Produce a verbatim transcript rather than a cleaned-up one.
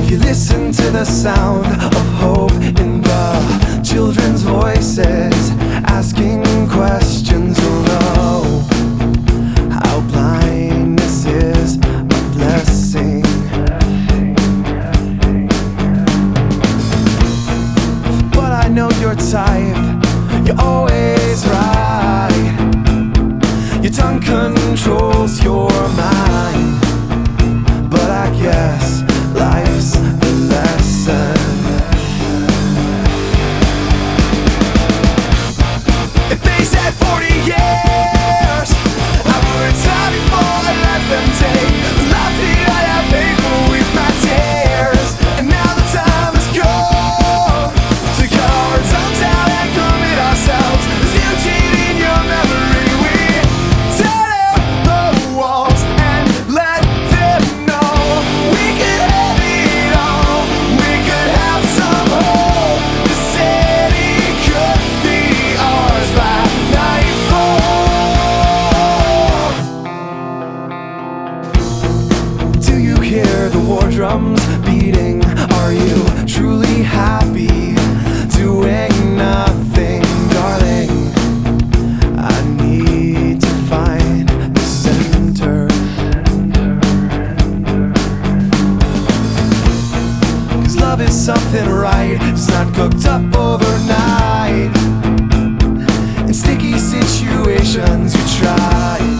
If you listen to the sound of hope in the children's voices asking questions, you'll know how blindness is a blessing. But I know your type, you're always right. Your tongue controls your mind, but I guess life's a lesson. If they said forty years, I wouldn't stop before I let them take the life that I have paid for with my tears. And now the time has come to cut our tongues out and commit ourselves. There's beauty in your memory. We tear down the walls and let them know we could have it all. We could have some hope. The city could be ours by nightfall. Do you hear the war drums beating? Are you truly happy doing nothing, darling? I need to find the center, 'cause love is something right, it's not cooked up overnight. In sticky situations you try